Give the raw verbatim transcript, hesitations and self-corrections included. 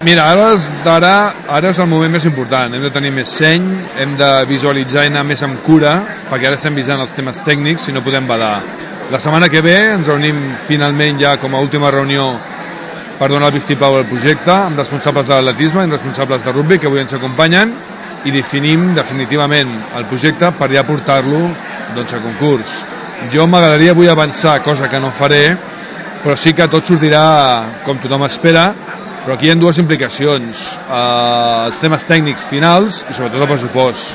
Mira, ara és, ara, ara és el moment més important. Hem de tenir més seny, hem de visualitzar i anar més amb cura, perquè ara estem visant els temes tècnics i no podem badar. La setmana que ve ens reunim finalment ja com a última reunió per donar el vistiplau al projecte, amb responsables de l'atletisme i amb responsables de rugby que avui ens acompanyen, i definim definitivament el projecte per ja portar-lo doncs, a concurs. Jo m'agradaria avui avançar, cosa que no faré, però sí que tot sortirà com tothom espera, però aquí hi ha dues implicacions, eh, els temes tècnics finals i sobretot el pressupost.